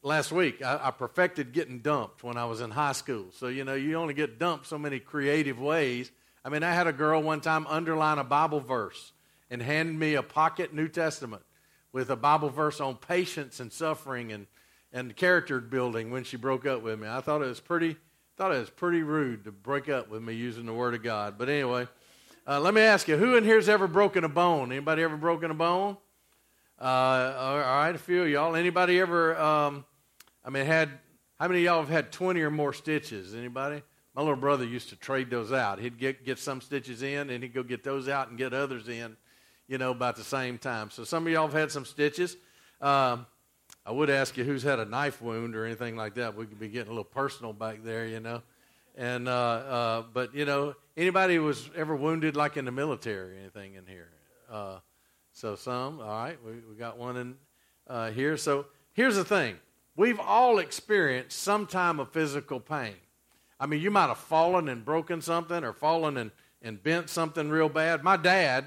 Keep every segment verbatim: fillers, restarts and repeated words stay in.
last week, I, I perfected getting dumped when I was in high school. So, you know, you only get dumped so many creative ways. I mean, I had a girl one time underline a Bible verse and hand me a pocket New Testament with a Bible verse on patience and suffering and, and character building when she broke up with me. I thought it was pretty thought it was pretty rude to break up with me using the Word of God. But anyway, uh, let me ask you, who in here has ever broken a bone? Anybody ever broken a bone? Uh, all right, a few of y'all. Anybody ever, um, I mean, had, how many of y'all have had twenty or more stitches? Anybody? My little brother used to trade those out. He'd get, get some stitches in, and he'd go get those out and get others in, you know, about the same time. So some of y'all have had some stitches. Um, I would ask you who's had a knife wound or anything like that. We could be getting a little personal back there, you know. And uh, uh, but, you know, anybody who was ever wounded like in the military or anything in here? Uh, so some, all right, we, we got one in uh, here. So here's the thing. We've all experienced some time of physical pain. I mean, you might have fallen and broken something or fallen and, and bent something real bad. My dad,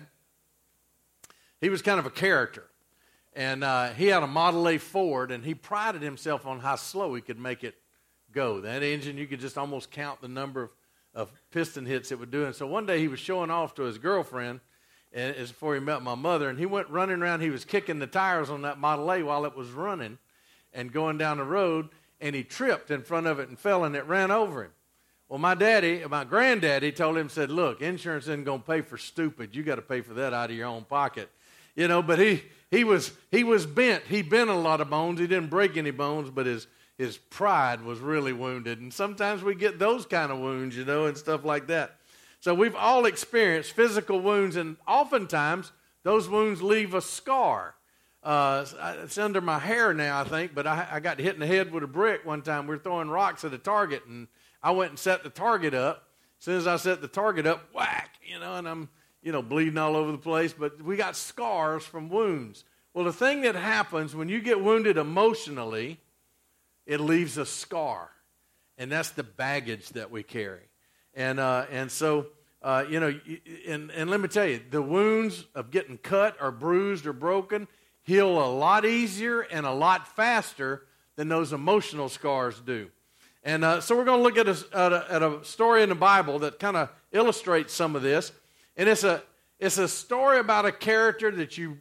he was kind of a character. And uh, he had a Model A Ford, and he prided himself on how slow he could make it go. That engine, you could just almost count the number of, of piston hits it would do. And so one day he was showing off to his girlfriend and, as before he met my mother, and he went running around. He was kicking the tires on that Model A while it was running and going down the road, and he tripped in front of it and fell, and it ran over him. Well, my daddy, my granddaddy told him, said, look, insurance isn't going to pay for stupid. You got to pay for that out of your own pocket. You know, but he he was he was bent. He bent a lot of bones. He didn't break any bones, but his his pride was really wounded. And sometimes we get those kind of wounds, you know, and stuff like that. So we've all experienced physical wounds, and oftentimes those wounds leave a scar. Uh, it's under my hair now, I think, but I, I got hit in the head with a brick one time. We were throwing rocks at a target, and I went and set the target up. As soon as I set the target up, whack, you know, and I'm, you know, bleeding all over the place. But we got scars from wounds. Well, the thing that happens when you get wounded emotionally, it leaves a scar. And that's the baggage that we carry. And uh, and so, uh, you know, and, and let me tell you, the wounds of getting cut or bruised or broken heal a lot easier and a lot faster than those emotional scars do. And uh, so we're going to look at a, at, a, at a story in the Bible that kind of illustrates some of this. And it's a it's a story about a character that you,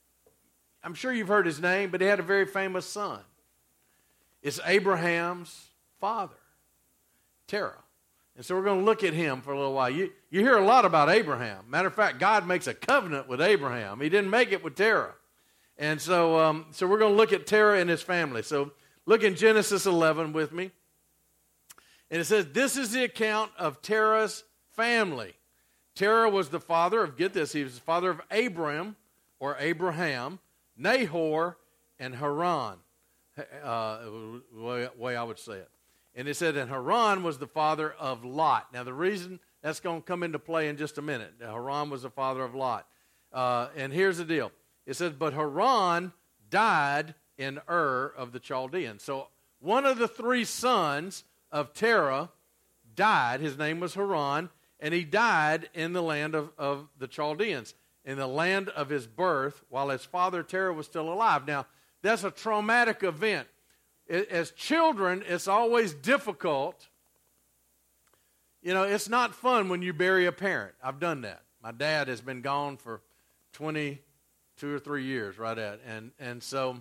I'm sure you've heard his name, but he had a very famous son. It's Abraham's father, Terah. And so we're going to look at him for a little while. You, you hear a lot about Abraham. Matter of fact, God makes a covenant with Abraham. He didn't make it with Terah. And so, um, so we're going to look at Terah and his family. So look in Genesis eleven with me. And it says, this is the account of Terah's family. Terah was the father of, get this, he was the father of Abram, or Abraham, Nahor, and Haran, uh, way, way I would say it. And it said, and Haran was the father of Lot. Now, the reason that's going to come into play in just a minute. Haran was the father of Lot. Uh, and here's the deal. It says, but Haran died in Ur of the Chaldeans. So one of the three sons of Terah died. His name was Haran, and he died in the land of, of the Chaldeans, in the land of his birth, while his father Terah was still alive. Now, that's a traumatic event. As children, it's always difficult. You know, it's not fun when you bury a parent. I've done that. My dad has been gone for twenty-two or three years, right at, and and so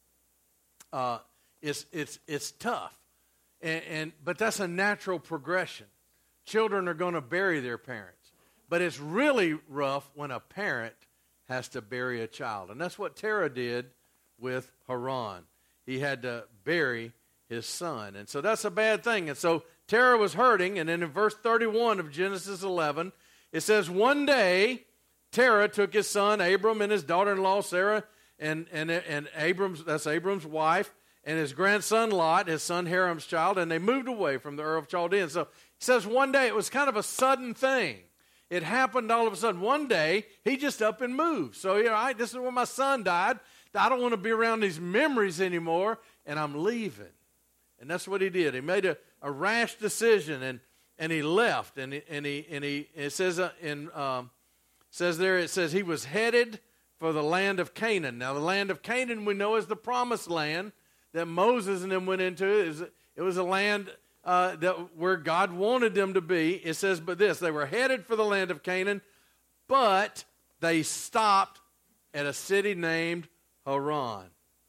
uh, it's it's it's tough. And, and but that's a natural progression. Children are going to bury their parents, but it's really rough when a parent has to bury a child, and that's what Terah did with Haran. He had to bury his son, and so that's a bad thing. And so Terah was hurting, and then in verse thirty-one of Genesis eleven, it says, one day Terah took his son Abram and his daughter-in-law Sarah, and and and Abram's that's Abram's wife, and his grandson Lot, his son Haram's child, and they moved away from the Ur of Chaldeans. So it says one day, it was kind of a sudden thing. It happened all of a sudden. One day, he just up and moved. So, you know, I, this is where my son died. I don't want to be around these memories anymore, and I'm leaving. And that's what he did. He made a, a rash decision, and and he left. And he, and he and he it says uh, in um, says there it says he was headed for the land of Canaan. Now, the land of Canaan we know is the promised land that Moses and them went into. It was, it was a land uh, that where God wanted them to be. It says, but this, they were headed for the land of Canaan, but they stopped at a city named Haran.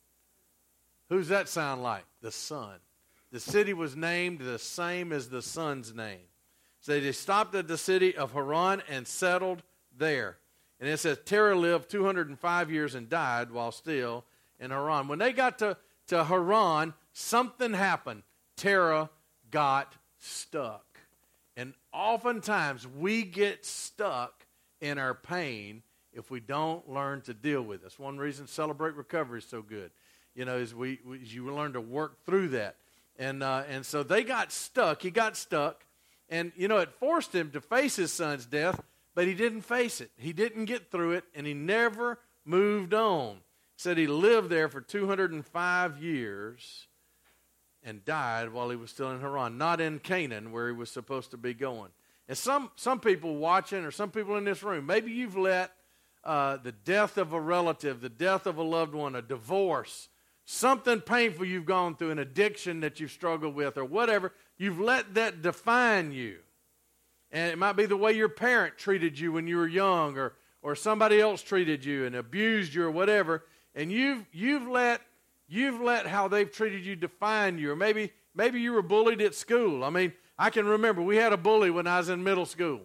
Who's that sound like? The son. The city was named the same as the son's name. So they stopped at the city of Haran and settled there. And it says Terah lived two hundred five years and died while still in Haran. When they got to, to Haran, something happened. Terah got stuck. And oftentimes we get stuck in our pain if we don't learn to deal with it. That's one reason Celebrate Recovery is so good. You know, is we, we you learn to work through that. And uh, and so they got stuck. He got stuck. And, you know, it forced him to face his son's death, but he didn't face it. He didn't get through it, and he never moved on. He said he lived there for two hundred five years and died while he was still in Haran, not in Canaan where he was supposed to be going. And some, some people watching or some people in this room, maybe you've let uh, the death of a relative, the death of a loved one, a divorce, something painful you've gone through, an addiction that you've struggled with or whatever, you've let that define you. And it might be the way your parent treated you when you were young or, or somebody else treated you and abused you or whatever. And you've, you've, let, you've let how they've treated you define you. Or maybe, maybe you were bullied at school. I mean, I can remember we had a bully when I was in middle school.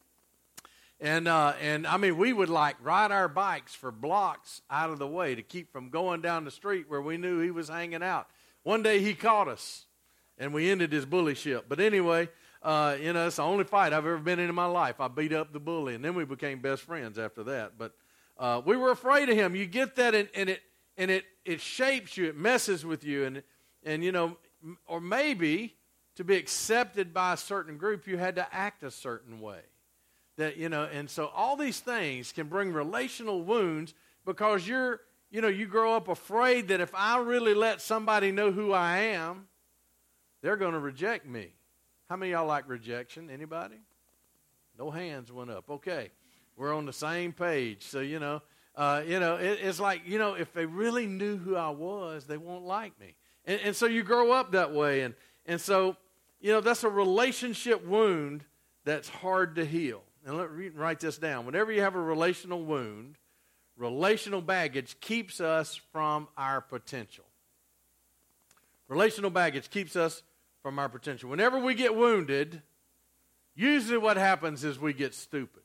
And, uh, and I mean, we would like ride our bikes for blocks out of the way to keep from going down the street where we knew he was hanging out. One day he caught us, and we ended his bullyship. But anyway, uh, you know, it's the only fight I've ever been in in my life. I beat up the bully, and then we became best friends after that. But uh, we were afraid of him. You get that, and, and it and it it shapes you. It messes with you, and and you know, or maybe to be accepted by a certain group, you had to act a certain way. That, you know, and so all these things can bring relational wounds because you're, you know, you grow up afraid that if I really let somebody know who I am, they're going to reject me. How many of y'all like rejection? Anybody? No hands went up. Okay, we're on the same page. So, you know, uh, you know, it, it's like, you know, if they really knew who I was, they won't like me. And, and so you grow up that way. And, and so, you know, that's a relationship wound that's hard to heal. And let me write this down. Whenever you have a relational wound, relational baggage keeps us from our potential. Relational baggage keeps us from our potential. Whenever we get wounded, usually what happens is we get stupid.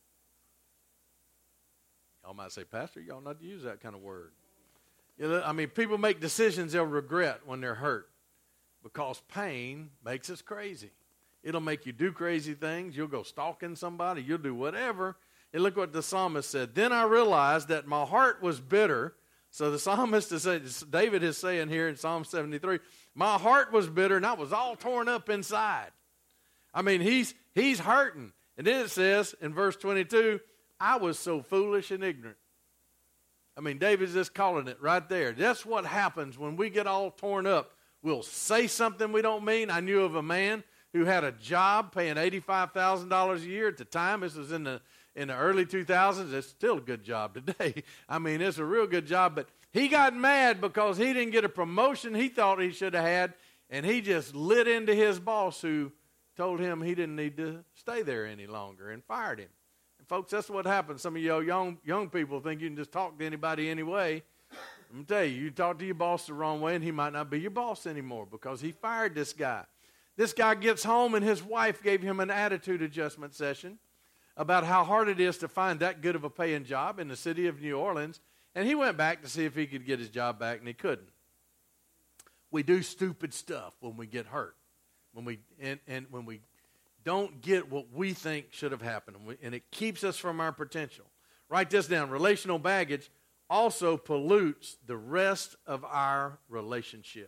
Y'all might say, Pastor, y'all not to use that kind of word. You know, I mean, people make decisions they'll regret when they're hurt because pain makes us crazy. It'll make you do crazy things. You'll go stalking somebody. You'll do whatever. And look what the psalmist said. Then I realized that my heart was bitter. So the psalmist is saying, David is saying here in Psalm seventy-three, my heart was bitter and I was all torn up inside. I mean, he's he's hurting. And then it says in verse twenty-two, I was so foolish and ignorant. I mean, David's just calling it right there. That's what happens when we get all torn up. We'll say something we don't mean. I knew of a man who had a job paying eighty-five thousand dollars a year at the time. This was in the in the early two thousands. It's still a good job today. I mean, it's a real good job. But he got mad because he didn't get a promotion he thought he should have had, and he just lit into his boss who told him he didn't need to stay there any longer and fired him. And folks, that's what happens. Some of you young, young people think you can just talk to anybody anyway. Let me tell you, you talk to your boss the wrong way, and he might not be your boss anymore because he fired this guy. This guy gets home, and his wife gave him an attitude adjustment session about how hard it is to find that good of a paying job in the city of New Orleans. And he went back to see if he could get his job back, and he couldn't. We do stupid stuff when we get hurt, when we and, and when we don't get what we think should have happened, and, we, and it keeps us from our potential. Write this down. Relational baggage also pollutes the rest of our relationships.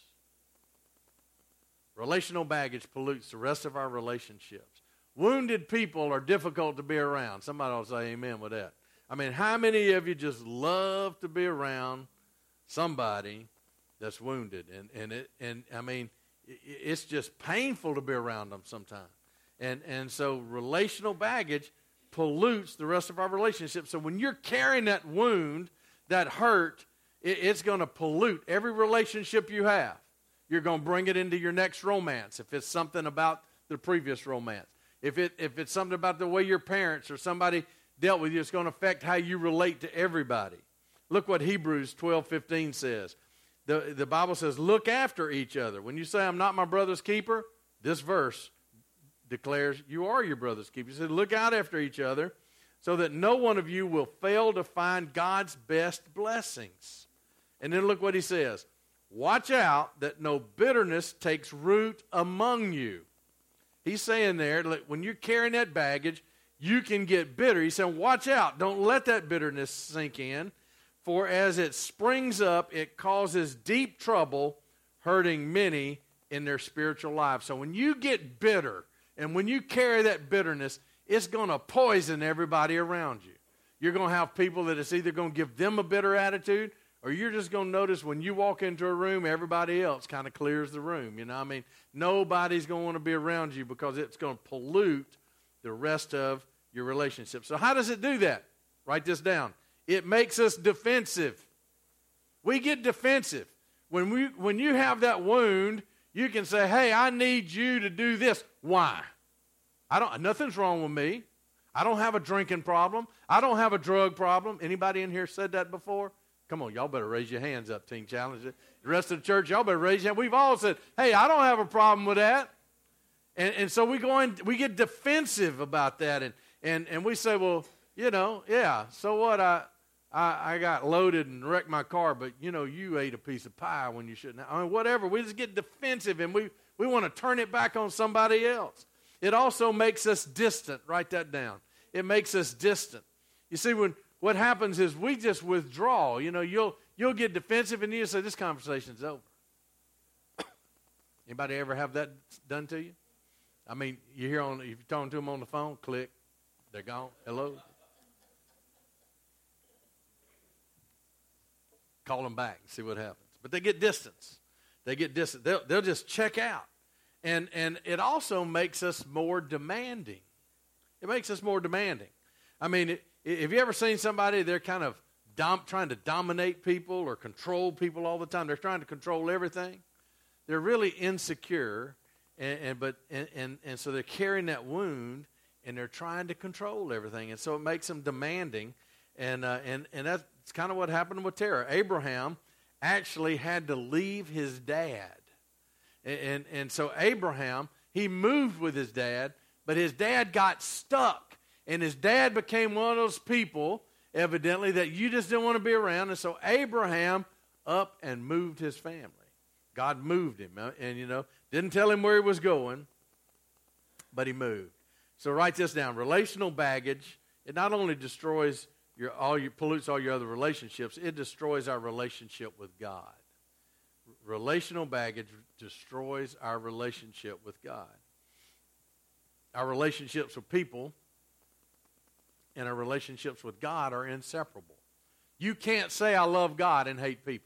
Relational baggage pollutes the rest of our relationships. Wounded people are difficult to be around. Somebody will say amen with that. I mean, how many of you just love to be around somebody that's wounded? And and it and I mean, it's just painful to be around them sometimes. And and so relational baggage pollutes the rest of our relationships. So when you're carrying that wound, that hurt, it, it's going to pollute every relationship you have. You're going to bring it into your next romance if it's something about the previous romance. If it if it's something about the way your parents or somebody dealt with you, it's going to affect how you relate to everybody. Look what Hebrews twelve fifteen says. The, the Bible says, look after each other. When you say, I'm not my brother's keeper, this verse declares you are your brother's keeper. He said, look out after each other so that no one of you will fail to find God's best blessings. And then look what he says. Watch out that no bitterness takes root among you. He's saying there, like, when you're carrying that baggage, you can get bitter. He's saying, watch out. Don't let that bitterness sink in. For as it springs up, it causes deep trouble, hurting many in their spiritual lives. So when you get bitter, and when you carry that bitterness, it's going to poison everybody around you. You're going to have people that it's either going to give them a bitter attitude, or you're just going to notice when you walk into a room, everybody else kind of clears the room. You know, I mean, nobody's going to want to be around you because it's going to pollute the rest of your relationship. So how does it do that? Write this down. It makes us defensive. We get defensive. When we when you have that wound, you can say, hey, I need you to do this. Why? I don't. Nothing's wrong with me. I don't have a drinking problem. I don't have a drug problem. Anybody in here said that before? Come on, y'all better raise your hands up, Teen Challenge. The rest of the church, y'all better raise your hands. We've all said, hey, I don't have a problem with that. And, and so we go in, we get defensive about that. And, and, and we say, well, you know, yeah, so what? I, I I got loaded and wrecked my car, but, you know, you ate a piece of pie when you shouldn't have. I mean, whatever. We just get defensive, and we, we want to turn it back on somebody else. It also makes us distant. Write that down. It makes us distant. You see, when what happens is we just withdraw. You know, you'll you'll get defensive, and you say, this conversation's over. Anybody ever have that done to you? I mean, you hear on, if you're talking to them on the phone, click, they're gone. Hello. Call them back and see what happens. But they get distance. They get distant. They'll, they'll just check out. And, and it also makes us more demanding. It makes us more demanding. I mean, it, have you ever seen somebody, they're kind of dom- trying to dominate people or control people all the time? They're trying to control everything. They're really insecure, and, and but and, and, and so they're carrying that wound, and they're trying to control everything. And so it makes them demanding. And, uh, and, and that's kind of what happened with Terah. Abraham actually had to leave his dad. And, and, and so Abraham, he moved with his dad, but his dad got stuck. And his dad became one of those people, evidently, that you just didn't want to be around. And so Abraham up and moved his family. God moved him. And, you know, didn't tell him where he was going, but he moved. So write this down. Relational baggage, it not only destroys your, all your, pollutes all your other relationships, it destroys our relationship with God. Relational baggage destroys our relationship with God. Our relationships with people and our relationships with God are inseparable. You can't say I love God and hate people.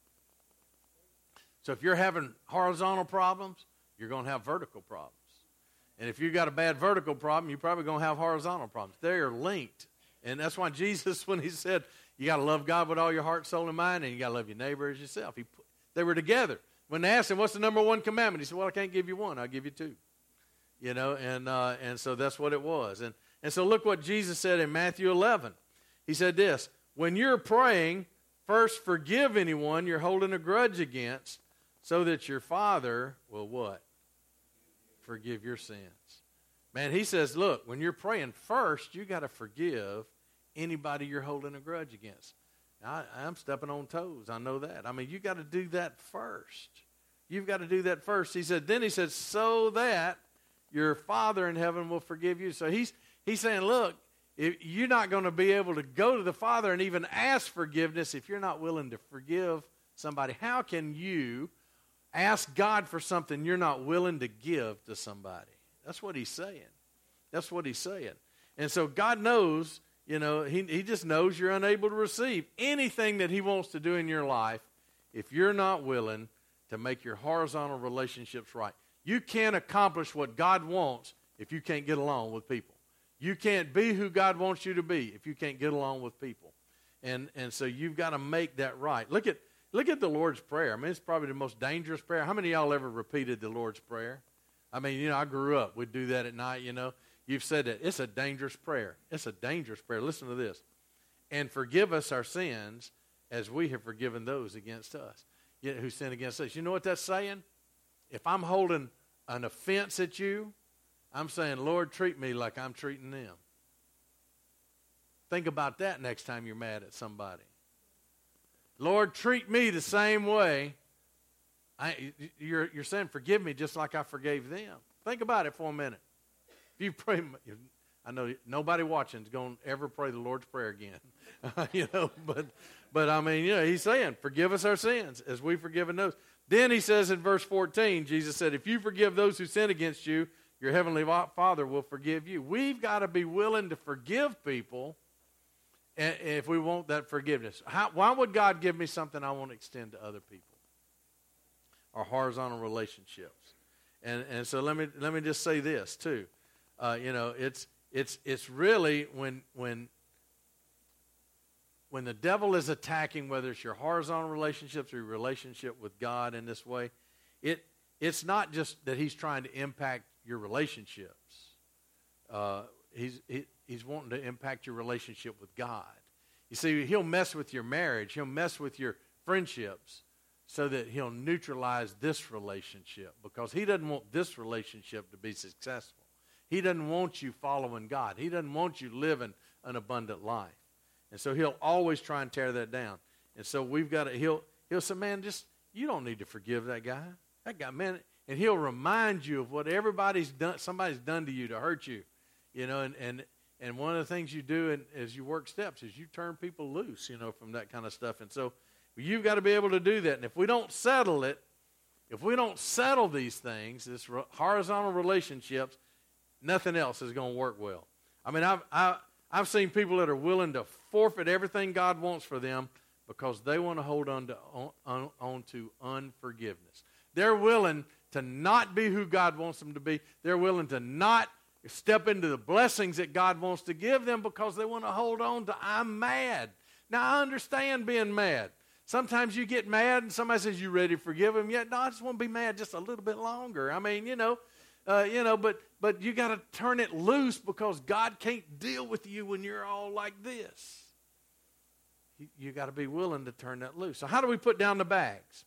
So if you're having horizontal problems, you're going to have vertical problems. And if you've got a bad vertical problem, you're probably going to have horizontal problems. They are linked. And that's why Jesus, when he said, you got to love God with all your heart, soul, and mind, and you got to love your neighbor as yourself. He, they were together. When they asked him, what's the number one commandment? He said, well, I can't give you one. I'll give you two. You know, and uh, and so that's what it was. And, and so look what Jesus said in Matthew eleven. He said this, when you're praying, first forgive anyone you're holding a grudge against, so that your Father will what? Forgive your sins. Man, he says, look, when you're praying, first you got to forgive anybody you're holding a grudge against. Now, I, I'm stepping on toes. I know that. I mean, you got to do that first. You've got to do that first. He said, then he said, so that your Father in heaven will forgive you. So he's he's saying, look, if you're not going to be able to go to the Father and even ask forgiveness if you're not willing to forgive somebody. How can you ask God for something you're not willing to give to somebody? That's what he's saying. That's what he's saying. And so God knows, you know, he, he just knows you're unable to receive anything that he wants to do in your life if you're not willing to make your horizontal relationships right. You can't accomplish what God wants if you can't get along with people. You can't be who God wants you to be if you can't get along with people. And and so you've got to make that right. Look at look at the Lord's Prayer. I mean, it's probably the most dangerous prayer. How many of y'all ever repeated the Lord's Prayer? I mean, you know, I grew up. We'd do that at night, you know. You've said that. It's a dangerous prayer. It's a dangerous prayer. Listen to this. And forgive us our sins as we have forgiven those against us, yet who sin against us. You know what that's saying? If I'm holding an offense at you, I'm saying, Lord, treat me like I'm treating them. Think about that next time you're mad at somebody. Lord, treat me the same way. I, you're, you're saying, forgive me just like I forgave them. Think about it for a minute. If you pray, I know nobody watching is going to ever pray the Lord's Prayer again. you know, but, but I mean, you know, he's saying, forgive us our sins as we've forgiven those. Then he says in verse fourteen, Jesus said, if you forgive those who sin against you, your heavenly Father will forgive you. We've got to be willing to forgive people if we want that forgiveness. How, why would God give me something I want to extend to other people? Our horizontal relationships. And and so let me let me just say this too. Uh, you know, it's it's it's really when when when the devil is attacking, whether it's your horizontal relationships or your relationship with God in this way, it it's not just that he's trying to impact your relationships. Uh, he's he, he's wanting to impact your relationship with God. You see, he'll mess with your marriage. He'll mess with your friendships so that he'll neutralize this relationship because he doesn't want this relationship to be successful. He doesn't want you following God. He doesn't want you living an abundant life. And so he'll always try and tear that down. And so we've got to, he'll, he'll say, man, just, you don't need to forgive that guy. That guy, man, and he'll remind you of what everybody's done, somebody's done to you to hurt you. You know, and, and, and one of the things you do in, as you work steps is you turn people loose, you know, from that kind of stuff. And so you've got to be able to do that. And if we don't settle it, if we don't settle these things, this horizontal relationships, nothing else is going to work well. I mean, I've, I, I've seen people that are willing to forfeit everything God wants for them because they want to hold on to, on, on, on to unforgiveness. They're willing to not be who God wants them to be. They're willing to not step into the blessings that God wants to give them because they want to hold on to, I'm mad. Now, I understand being mad. Sometimes you get mad and somebody says, you ready to forgive them yet? No, I just want to be mad just a little bit longer. I mean, you know, uh, you know, but but you got to turn it loose because God can't deal with you when you're all like this. You, you got to be willing to turn that loose. So how do we put down the bags?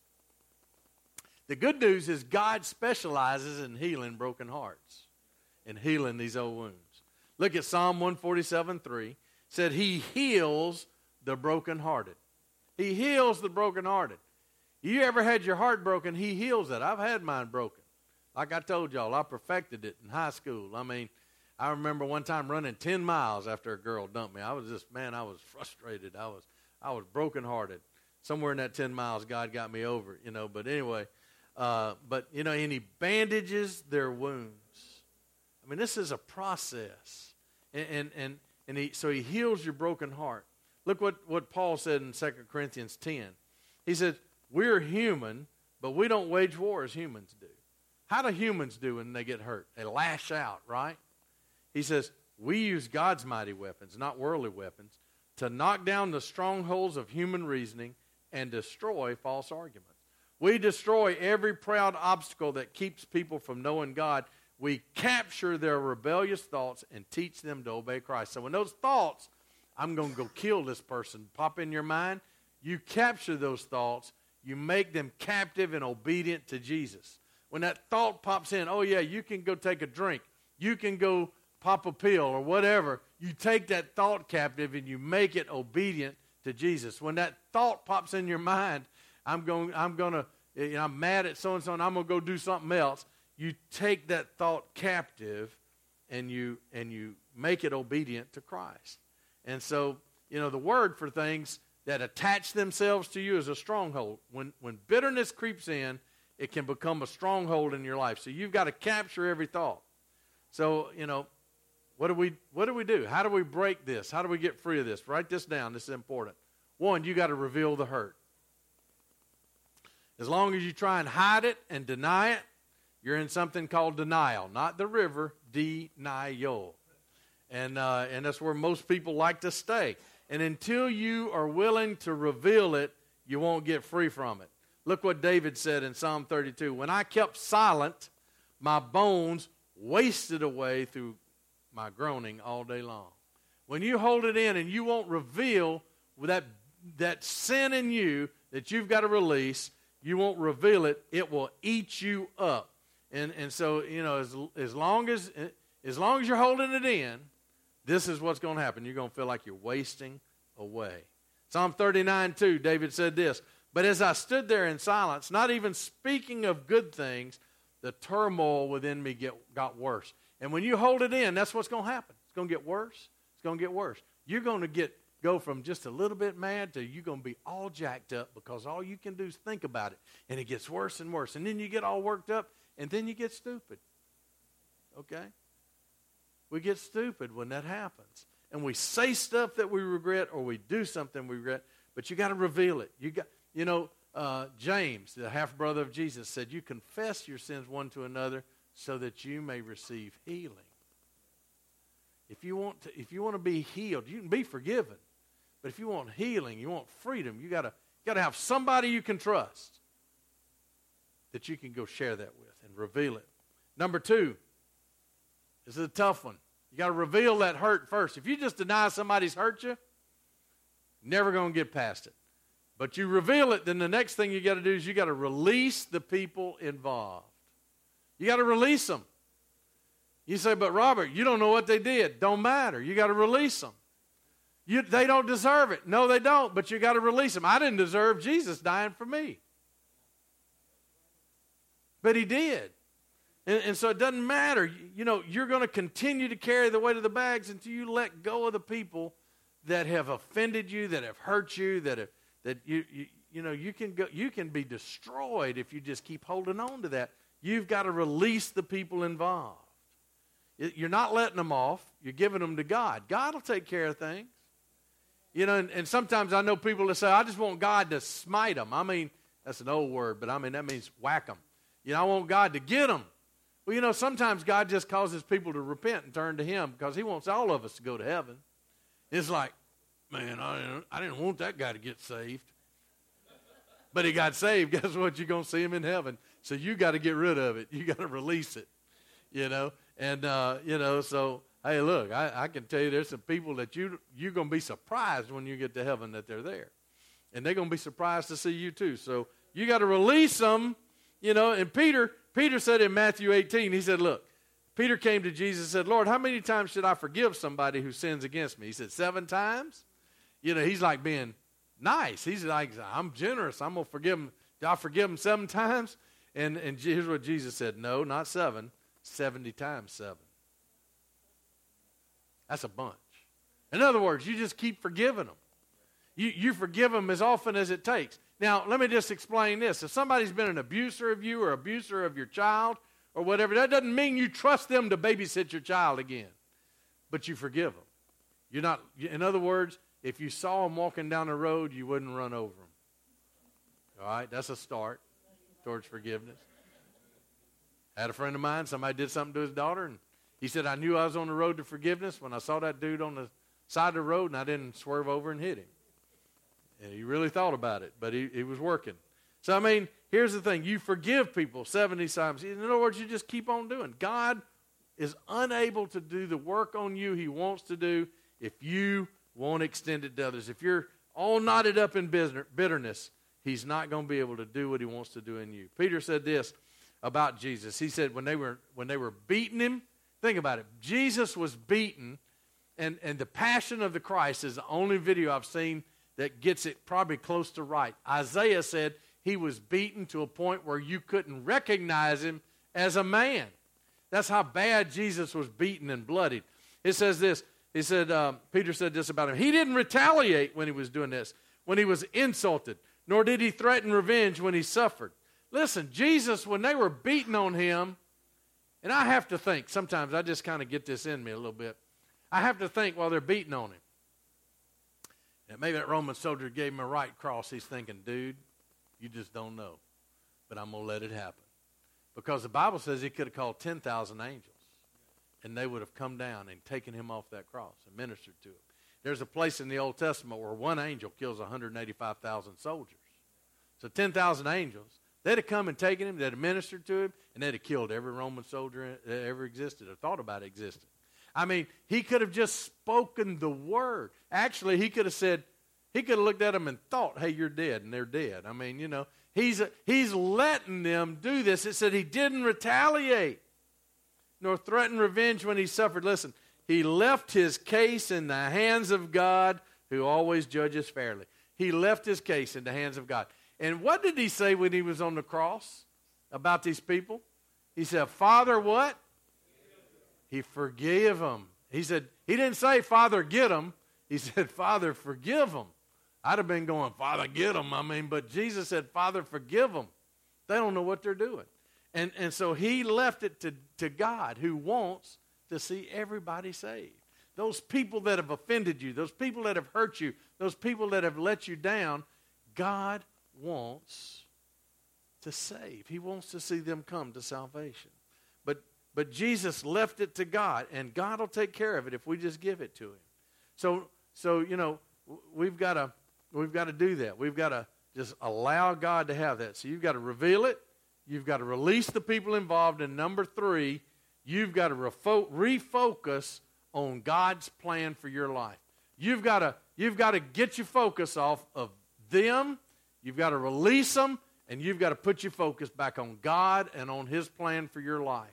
The good news is God specializes in healing broken hearts and healing these old wounds. Look at Psalm one forty-seven three. It said he heals the brokenhearted. He heals the brokenhearted. You ever had your heart broken, he heals it. I've had mine broken. Like I told y'all, I perfected it in high school. I mean, I remember one time running ten miles after a girl dumped me. I was just, man, I was frustrated. I was I was brokenhearted. Somewhere in that ten miles, God got me over it, you know. But anyway, uh, but, you know, and he bandages their wounds. I mean, this is a process. And, and, and, and he, so he heals your broken heart. Look what, what Paul said in Second Corinthians ten. He said, we're human, but we don't wage war as humans do. How do humans do when they get hurt? They lash out, right? He says, we use God's mighty weapons, not worldly weapons, to knock down the strongholds of human reasoning and destroy false arguments. We destroy every proud obstacle that keeps people from knowing God. We capture their rebellious thoughts and teach them to obey Christ. So when those thoughts, I'm going to go kill this person, pop in your mind, you capture those thoughts, you make them captive and obedient to Jesus. When that thought pops in, oh yeah, you can go take a drink, you can go pop a pill or whatever, you take that thought captive and you make it obedient to Jesus. When that thought pops in your mind, I'm going, I'm going to, you know, I'm mad at so-and-so and I'm going to go do something else, you take that thought captive and you and you make it obedient to Christ. And so, you know, the word for things that attach themselves to you is a stronghold. When when bitterness creeps in, it can become a stronghold in your life. So you've got to capture every thought. So, you know, what do we what do we do? How do we break this? How do we get free of this? Write this down. This is important. One, you got to reveal the hurt. As long as you try and hide it and deny it, you're in something called denial. Not the river, denial. And uh, and that's where most people like to stay. And until you are willing to reveal it, you won't get free from it. Look what David said in Psalm thirty-two. When I kept silent, my bones wasted away through my groaning all day long. When you hold it in and you won't reveal that, that sin in you that you've got to release, you won't reveal it, it will eat you up. And and so, you know, as, as long as as long as you're holding it in, this is what's going to happen. You're going to feel like you're wasting away. Psalm thirty-nine two, David said this, but as I stood there in silence, not even speaking of good things, the turmoil within me get, got worse. And when you hold it in, that's what's going to happen. It's going to get worse. It's going to get worse. You're going to get go from just a little bit mad to you're going to be all jacked up because all you can do is think about it. And it gets worse and worse. And then you get all worked up, and then you get stupid. Okay? We get stupid when that happens. And we say stuff that we regret, or we do something we regret, but you got to reveal it. You got, you know, uh, James, the half-brother of Jesus, said, you confess your sins one to another so that you may receive healing. If you want to, if you want to be healed, you can be forgiven. But if you want healing, you want freedom, you got to got to have somebody you can trust that you can go share that with and reveal it. Number two, this is a tough one. You got to reveal that hurt first. If you just deny somebody's hurt you, never going to get past it. But you reveal it, then the next thing you got to do is you got to release the people involved. You got to release them. You say, but Robert, you don't know what they did. Don't matter. You got to release them. You, they don't deserve it. No, they don't, but you got to release them. I didn't deserve Jesus dying for me. But he did. And, and so it doesn't matter. You, you know, you're going to continue to carry the weight of the bags until you let go of the people that have offended you, that have hurt you, that have, that you, you you know, you can go, you can be destroyed if you just keep holding on to that. You've got to release the people involved. You're not letting them off. You're giving them to God. God will take care of things. You know, and, and sometimes I know people that say, I just want God to smite them. I mean, that's an old word, but I mean, that means whack them. You know, I want God to get them. Well, you know, sometimes God just causes people to repent and turn to him because he wants all of us to go to heaven. It's like, man, I didn't, I didn't want that guy to get saved. But he got saved. Guess what? You're going to see him in heaven. So you got to get rid of it. You got to release it, you know. And, uh, you know, so, hey, look, I, I can tell you there's some people that you, you're going to be surprised when you get to heaven that they're there. And they're going to be surprised to see you too. So you got to release them, you know. And Peter, Peter said in Matthew eighteen, he said, look, Peter came to Jesus and said, Lord, how many times should I forgive somebody who sins against me? He said, seven times? You know, he's like being nice. He's like, I'm generous. I'm going to forgive him. Do I forgive him seven times? And, and here's what Jesus said, no, not seven. seventy times seven. That's a bunch. In other words, you just keep forgiving them. You, you forgive them as often as it takes. Now, let me just explain this. If somebody's been an abuser of you or abuser of your child or whatever, that doesn't mean you trust them to babysit your child again. But you forgive them. You're not, in other words, if you saw them walking down the road, you wouldn't run over them. All right, that's a start towards forgiveness. I had a friend of mine, somebody did something to his daughter, and he said, I knew I was on the road to forgiveness when I saw that dude on the side of the road, and I didn't swerve over and hit him. And he really thought about it, but he, he was working. So, I mean, here's the thing. You forgive people seventy times. In other words, you just keep on doing. God is unable to do the work on you he wants to do if you won't extend it to others. If you're all knotted up in bitterness, he's not going to be able to do what he wants to do in you. Peter said this about Jesus. He said when they were when they were beating him, think about it. Jesus was beaten, and, and the Passion of the Christ is the only video I've seen that gets it probably close to right. Isaiah said he was beaten to a point where you couldn't recognize him as a man. That's how bad Jesus was beaten and bloodied. It says this. He said, um, Peter said this about him. He didn't retaliate when he was doing this, when he was insulted, nor did he threaten revenge when he suffered. Listen, Jesus, when they were beating on him, and I have to think, sometimes I just kind of get this in me a little bit. I have to think while they're beating on him. And maybe that Roman soldier gave him a right cross. He's thinking, dude, you just don't know. But I'm going to let it happen. Because the Bible says he could have called ten thousand angels. And they would have come down and taken him off that cross and ministered to him. there's a place in the Old Testament where one angel kills one hundred eighty-five thousand soldiers. So ten thousand angels, they'd have come and taken him, they'd have ministered to him, and they'd have killed every Roman soldier that ever existed or thought about existing. I mean, he could have just spoken the word. Actually, he could have said, he could have looked at them and thought, hey, you're dead, and they're dead. I mean, you know, he's, he's letting them do this. It said he didn't retaliate nor threaten revenge when he suffered. Listen, he left his case in the hands of God, who always judges fairly. He left his case in the hands of God. And what did he say when he was on the cross about these people? He said, Father, what? He forgave them. He said, he didn't say, Father, get them. He said, Father, forgive them. I'd have been going, Father, get them. I mean, but Jesus said, Father, forgive them. They don't know what they're doing. And, and so he left it to, to God, who wants to see everybody saved. Those people that have offended you, those people that have hurt you, those people that have let you down, God wants to save. He wants to see them come to salvation. But but Jesus left it to God, and God will take care of it if we just give it to him. So so you know, we've got to we've got to do that. We've got to just allow God to have that. So you've got to reveal it. You've got to release the people involved. And number three, you've got to refo- refocus on God's plan for your life. You've got to you've got to get your focus off of them. You've got to release them, and you've got to put your focus back on God and on his plan for your life.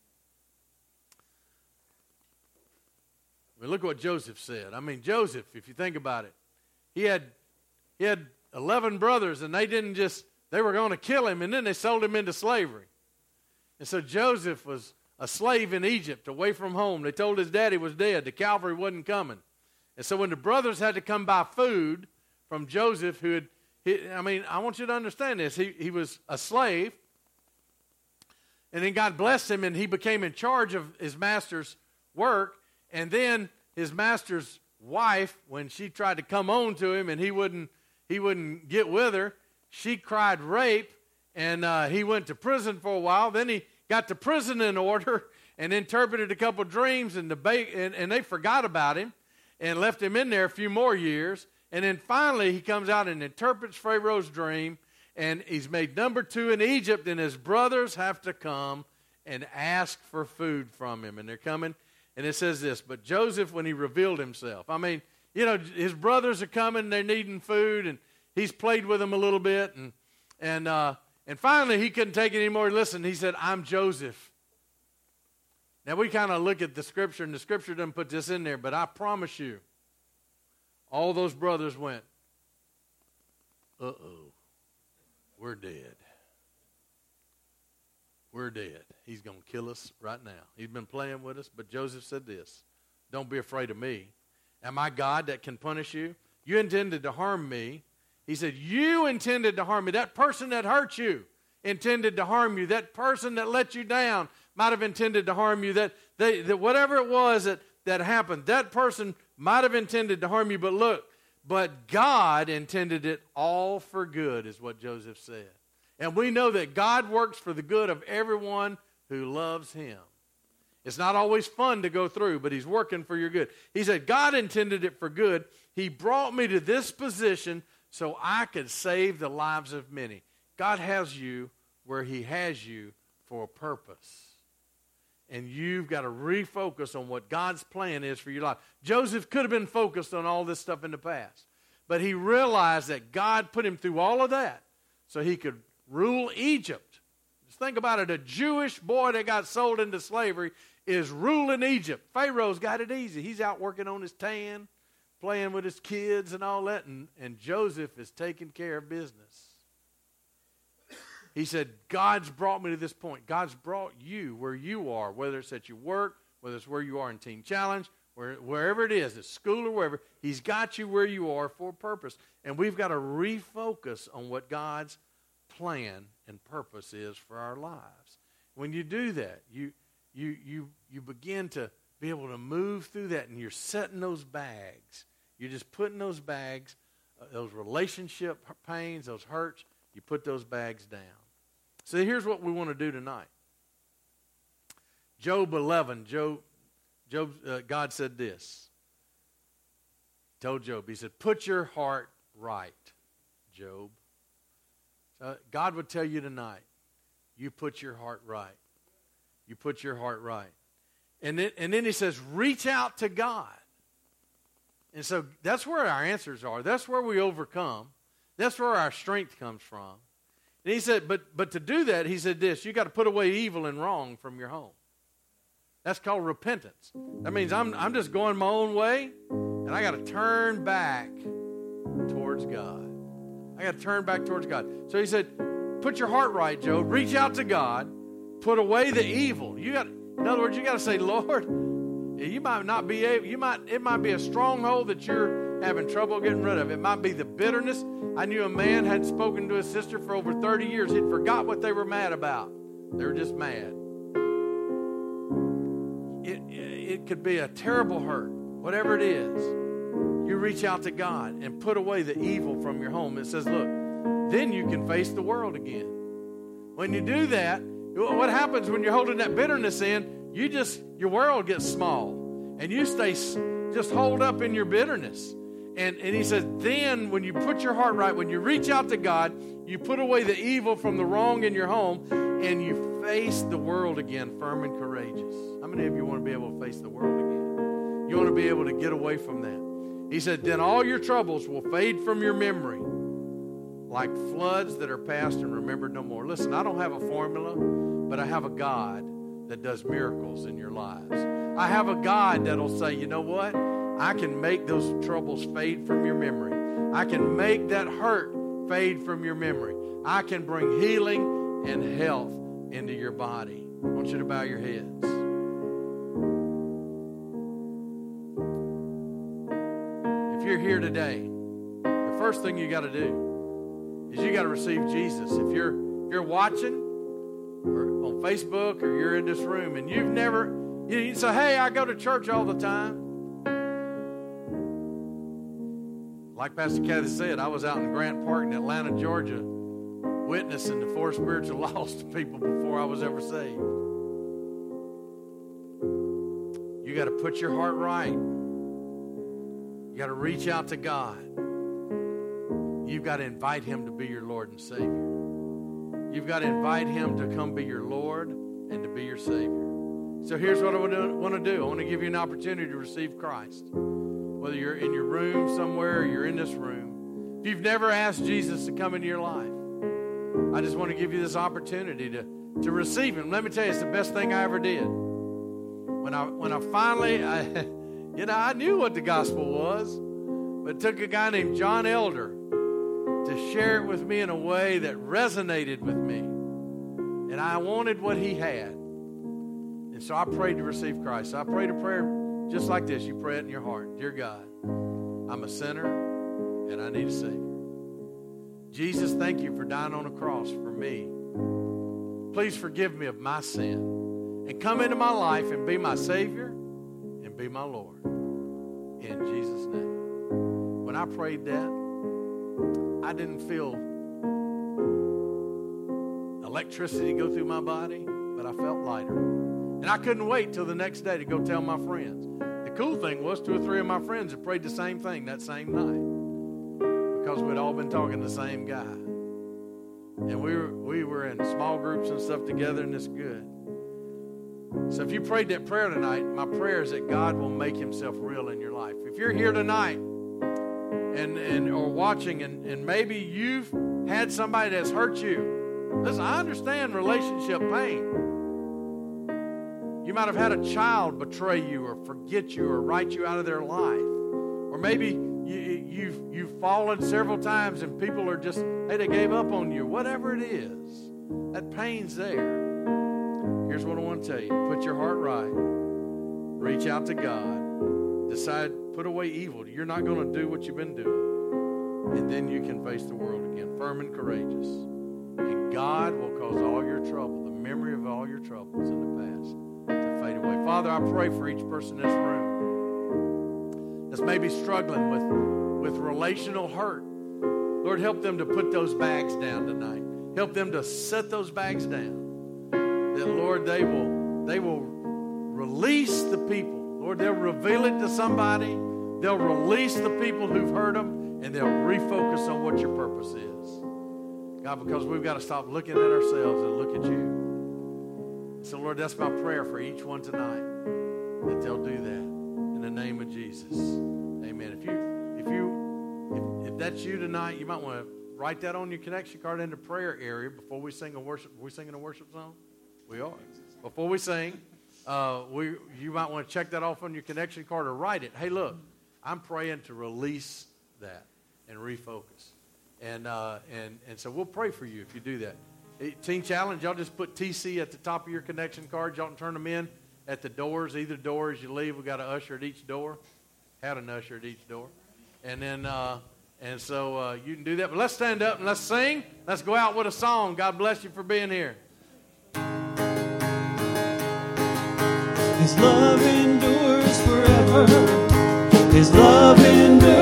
I mean, look what Joseph said. I mean, Joseph, if you think about it, he had he had eleven brothers, and they didn't just, they were going to kill him, and then they sold him into slavery. And so Joseph was a slave in Egypt, away from home. They told his daddy was dead. The cavalry wasn't coming. And so when the brothers had to come buy food from Joseph, who had, he, I mean, I want you to understand this. He, he was a slave, and then God blessed him, and he became in charge of his master's work. And then his master's wife, when she tried to come on to him and he wouldn't he wouldn't get with her, she cried rape, and uh, he went to prison for a while. Then he got the prison in order and interpreted a couple dreams, and, the ba- and, and they forgot about him and left him in there a few more years. And then finally he comes out and interprets Pharaoh's dream, and he's made number two in Egypt, and his brothers have to come and ask for food from him. And they're coming. And it says this, but Joseph, when he revealed himself, I mean, you know, his brothers are coming, they're needing food, and he's played with them a little bit, and and uh, and finally he couldn't take it anymore. Listen, he said, I'm Joseph. Now we kind of look at the scripture, and the scripture doesn't put this in there, but I promise you, all those brothers went, uh-oh, we're dead. We're dead. He's going to kill us right now. He's been playing with us, but Joseph said this, don't be afraid of me. Am I God that can punish you? You intended to harm me. He said, you intended to harm me. That person that hurt you intended to harm you. That person that let you down might have intended to harm you. That, they, that whatever it was that, that happened, that person might have intended to harm you. But look, but God intended it all for good, is what Joseph said. And we know that God works for the good of everyone who loves him. It's not always fun to go through, but he's working for your good. He said, God intended it for good. He brought me to this position so I could save the lives of many. God has you where he has you for a purpose. And you've got to refocus on what God's plan is for your life. Joseph could have been focused on all this stuff in the past, but he realized that God put him through all of that so he could rule Egypt. Just think about it. A Jewish boy that got sold into slavery is ruling Egypt. Pharaoh's got it easy. He's out working on his tan, playing with his kids and all that, and, and Joseph is taking care of business. He said, God's brought me to this point. God's brought you where you are, whether it's at your work, whether it's where you are in Teen Challenge, where, wherever it is, at school or wherever. He's got you where you are for a purpose. And we've got to refocus on what God's plan and purpose is for our lives. When you do that, you you you you begin to be able to move through that, and you're setting those bags. You're just putting those bags, uh, those relationship pains, those hurts, you put those bags down. So here's what we want to do tonight. Job eleven, Job, Job, uh, God said this. told Job, he said, put your heart right, Job. So God would tell you tonight, you put your heart right. You put your heart right. And then, and then he says, reach out to God. And so that's where our answers are. That's where we overcome. That's where our strength comes from. And he said, but, but to do that, he said this, you got to put away evil and wrong from your home. That's called repentance. That means I'm, I'm just going my own way, and I got to turn back towards God. I got to turn back towards God. So he said, put your heart right, Job. Reach out to God. Put away the evil. You got, in other words, you got to say, Lord, you might not be able, you might, it might be a stronghold that you're having trouble getting rid of. It might be the bitterness. I knew a man had spoken to his sister for over thirty years. He'd forgot what they were mad about. They were just mad. It, it could be a terrible hurt. Whatever it is, you reach out to God and put away the evil from your home. It says, look, then you can face the world again. When you do that, what happens when you're holding that bitterness in? You just, your world gets small, and you stay just hold up in your bitterness. And, and he says, then when you put your heart right, when you reach out to God, you put away the evil from the wrong in your home, and you face the world again, firm and courageous. How many of you want to be able to face the world again? You want to be able to get away from that. He said, then all your troubles will fade from your memory like floods that are past and remembered no more. Listen, I don't have a formula, but I have a God that does miracles in your lives. I have a God that'll say, you know what? I can make those troubles fade from your memory. I can make that hurt fade from your memory. I can bring healing and health into your body. I want you to bow your heads. If you're here today, the first thing you got to do is you got to receive Jesus. If you're if you're watching or on Facebook or you're in this room and you've never, you, you say, hey, I go to church all the time. Like Pastor Kathy said, I was out in Grant Park in Atlanta, Georgia, witnessing the four spiritual lost people before I was ever saved. You got to put your heart right. You got to reach out to God. You've got to invite Him to be your Lord and Savior. You've got to invite Him to come be your Lord and to be your Savior. So here's what I want to do. I want to give you an opportunity to receive Christ. Whether you're in your room somewhere or you're in this room. If you've never asked Jesus to come into your life, I just want to give you this opportunity to, to receive Him. Let me tell you, it's the best thing I ever did. When I when I finally, I, you know, I knew what the gospel was, but it took a guy named John Elder to share it with me in a way that resonated with me. And I wanted what he had. And so I prayed to receive Christ. So I prayed a prayer just like this. You pray it in your heart. Dear God, I'm a sinner and I need a Savior. Jesus, thank you for dying on a cross for me. Please forgive me of my sin and come into my life and be my Savior and be my Lord. In Jesus' name. When I prayed that, I didn't feel electricity go through my body, but I felt lighter. And I couldn't wait till the next day to go tell my friends. The cool thing was two or three of my friends had prayed the same thing that same night because we'd all been talking to the same guy. And we were, we were in small groups and stuff together, and it's good. So if you prayed that prayer tonight, my prayer is that God will make Himself real in your life. If you're here tonight and, and or watching and, and maybe you've had somebody that's hurt you, listen, I understand relationship pain. You might have had a child betray you or forget you or write you out of their life. Or maybe you, you've, you've fallen several times and people are just, hey, they gave up on you. Whatever it is, that pain's there. Here's what I want to tell you. Put your heart right. Reach out to God. Decide, put away evil. You're not going to do what you've been doing. And then you can face the world again, firm and courageous. And God will cause all your trouble, the memory of all your troubles in the past, to fade away. Father, I pray for each person in this room that's maybe struggling with, with relational hurt. Lord, help them to put those bags down tonight. Help them to set those bags down. That, Lord, they will, they will release the people. Lord, they'll reveal it to somebody. they'll release the people who've hurt them, and they'll refocus on what your purpose is. God, because we've got to stop looking at ourselves and look at you. So, Lord, that's my prayer for each one tonight, that they'll do that in the name of Jesus. Amen. If you, if you, if, if that's you tonight, you might want to write that on your connection card in the prayer area before we sing a worship. Are we singing a worship song? We are. Before we sing, uh, we you might want to check that off on your connection card or write it. Hey, look, I'm praying to release that and refocus. And uh, and and so we'll pray for you if you do that. Hey, Teen Challenge, y'all just put T C at the top of your connection card. Y'all can turn them in at the doors, either door as you leave. We got an usher at each door. Had an usher at each door. And then uh, and so uh, you can do that. But let's stand up and let's sing. Let's go out with a song. God bless you for being here. His love endures forever. His love endures.